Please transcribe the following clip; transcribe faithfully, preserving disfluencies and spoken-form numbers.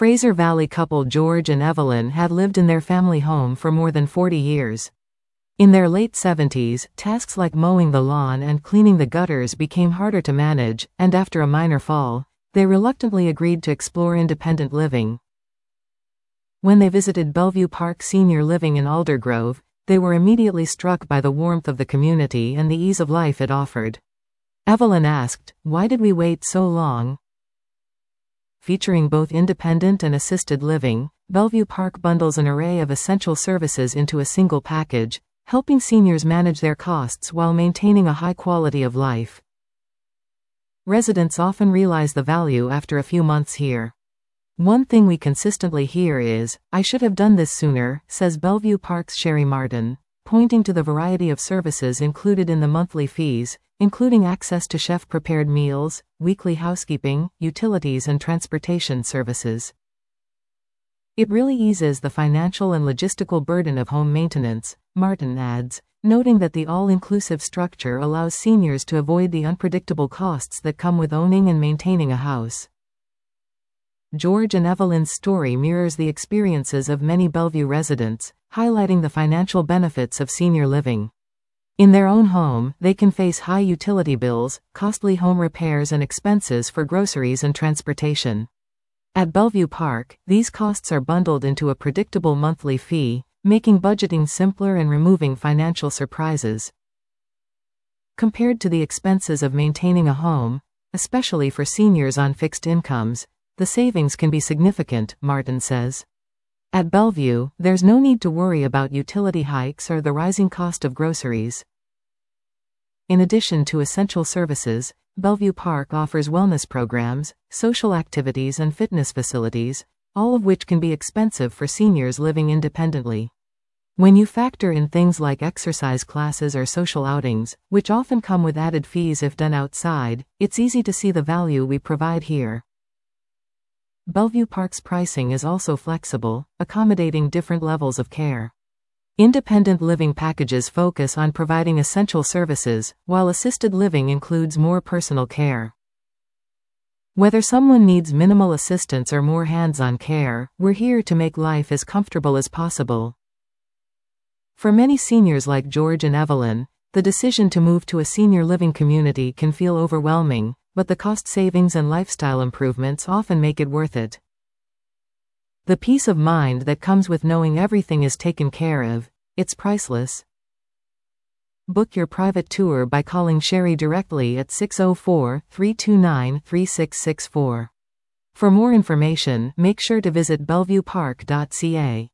Fraser Valley couple George and Evelyn had lived in their family home for more than forty years. In their late seventies, tasks like mowing the lawn and cleaning the gutters became harder to manage, and after a minor fall, they reluctantly agreed to explore independent living. When they visited Bellevue Park Senior Living in Aldergrove, they were immediately struck by the warmth of the community and the ease of life it offered. Evelyn asked, "Why did we wait so long?" Featuring both independent and assisted living, Bellevue Park bundles an array of essential services into a single package, helping seniors manage their costs while maintaining a high quality of life. Residents often realize the value after a few months here. "One thing we consistently hear is, 'I should have done this sooner,'" says Bellevue Park's Sherry Martin, pointing to the variety of services included in the monthly fees, including access to chef-prepared meals, weekly housekeeping, utilities and transportation services. "It really eases the financial and logistical burden of home maintenance," Martin adds, noting that the all-inclusive structure allows seniors to avoid the unpredictable costs that come with owning and maintaining a house. George and Evelyn's story mirrors the experiences of many Bellevue residents, highlighting the financial benefits of senior living. In their own home, they can face high utility bills, costly home repairs and expenses for groceries and transportation. At Bellevue Park, these costs are bundled into a predictable monthly fee, making budgeting simpler and removing financial surprises. Compared to the expenses of maintaining a home, especially for seniors on fixed incomes, the savings can be significant, Martin says. At Bellevue, there's no need to worry about utility hikes or the rising cost of groceries. In addition to essential services, Bellevue Park offers wellness programs, social activities and fitness facilities, all of which can be expensive for seniors living independently. When you factor in things like exercise classes or social outings, which often come with added fees if done outside, it's easy to see the value we provide here. Bellevue Park's pricing is also flexible, accommodating different levels of care. Independent living packages focus on providing essential services, while assisted living includes more personal care. Whether someone needs minimal assistance or more hands-on care, we're here to make life as comfortable as possible. For many seniors like George and Evelyn, the decision to move to a senior living community can feel overwhelming, but the cost savings and lifestyle improvements often make it worth it. The peace of mind that comes with knowing everything is taken care of, it's priceless. Book your private tour by calling Sherry directly at six oh four, three two nine, three six six four. For more information, make sure to visit bellevue park dot c a.